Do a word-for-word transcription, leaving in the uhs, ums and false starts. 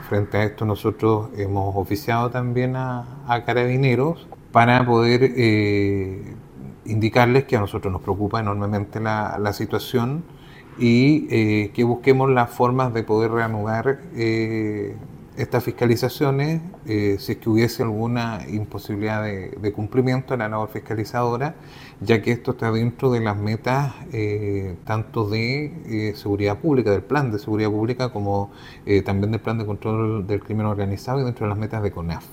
frente a esto nosotros hemos oficiado también a, a Carabineros para poder eh, indicarles que a nosotros nos preocupa enormemente la, la situación y eh, que busquemos las formas de poder reanudar eh, estas fiscalizaciones eh, si es que hubiese alguna imposibilidad de, de cumplimiento de la labor fiscalizadora, ya que esto está dentro de las metas eh, tanto de eh, seguridad pública, del plan de seguridad pública, como eh, también del plan de control del crimen organizado y dentro de las metas de CONAF.